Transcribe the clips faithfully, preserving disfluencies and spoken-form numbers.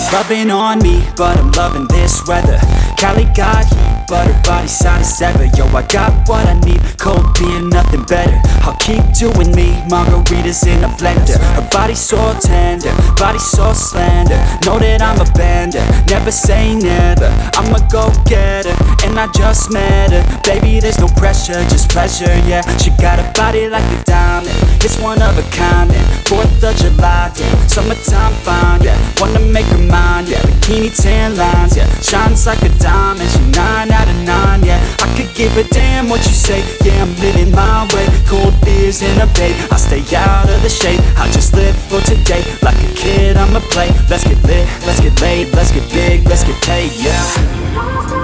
rubbing on me, but I'm loving this weather. Cali got heat, but her body's hot as ever. Yo, I got what I need, cold beer, nothing better. I'll keep doing me, margaritas in a blender. Her body's so tender, body so slender. Know that I'm a bender, never say never. I'm a go-getter, and I just met her. Baby, there's no pressure, just pleasure, yeah. She got a body like a diamond, it's one of a kind, and fourth of July, yeah. Summertime fine, yeah. Wanna make her mine, yeah. Bikini tan lines, yeah. Shines like a diamond, she nine out of nine, yeah. I could give a damn what you say, yeah. I'm living my way, cold beers in a bay. I stay out of the shade, I just live for today. Like a kid, I'ma play. Let's get lit, let's get laid, let's get big, let's get paid, yeah.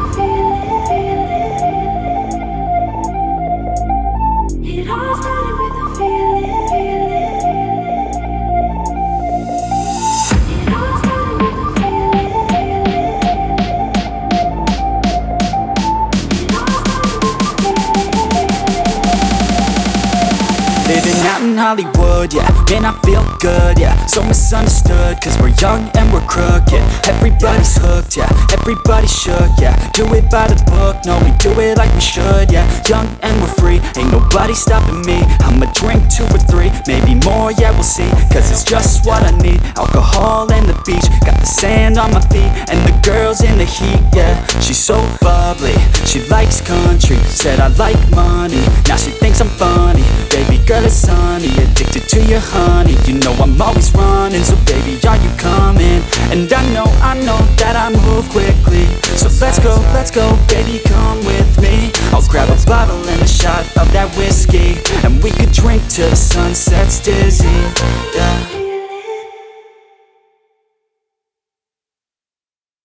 Living out in Hollywood, yeah, man, I feel good, yeah. So misunderstood, cause we're young and we're crooked. Everybody's hooked, yeah, everybody shook, yeah. Do it by the book, no, we do it like we should, yeah. Young and we're free, ain't nobody stopping me. I'ma drink two or three, maybe more, yeah, we'll see. Cause it's just what I need, alcohol and the beach. Got the sand on my feet, and the girls in the heat, yeah. She's so bubbly, she likes country. Said I like money, now she thinks I'm funny. Baby girl, it's sunny, addicted to your honey. You know I'm always running, so baby, are you coming? And I know, I know that I move quickly. So let's go, let's go, baby, come with me. I'll grab a bottle and a shot of that whiskey, and we could drink till the sun sets dizzy, yeah.